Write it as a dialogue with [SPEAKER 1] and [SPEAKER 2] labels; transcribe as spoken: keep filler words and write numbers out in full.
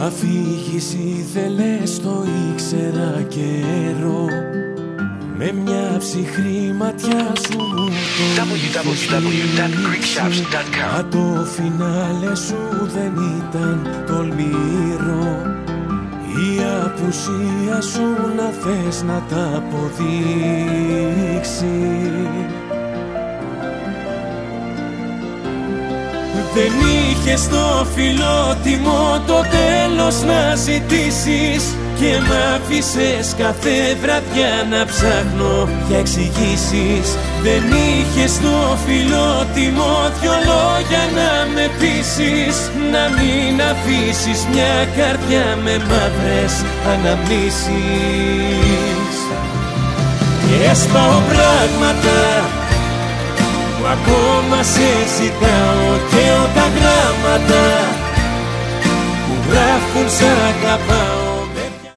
[SPEAKER 1] Αφήγηση ήθελες, το ήξερα καιρό. Με μια ψυχρή ματιά σου μου το
[SPEAKER 2] double-u double-u double-u dot greek shops dot com.
[SPEAKER 1] μα το φινάλε σου δεν ήταν τολμηρό. Η απουσία σου να θες να τα αποδείξεις. Δεν είχες το φιλότιμο το τέλος να ζητήσεις και μ' άφησες κάθε βραδιά να ψάχνω για εξηγήσεις. Δεν είχες το φιλότιμο δυο λόγια να με πείσεις, να μην αφήσεις μια καρδιά με μαύρες αναμνήσεις. Και έσπαω πράγματα που ακόμα σε ζητάω και τα γράμματα που γράφουν σ' αγαπάω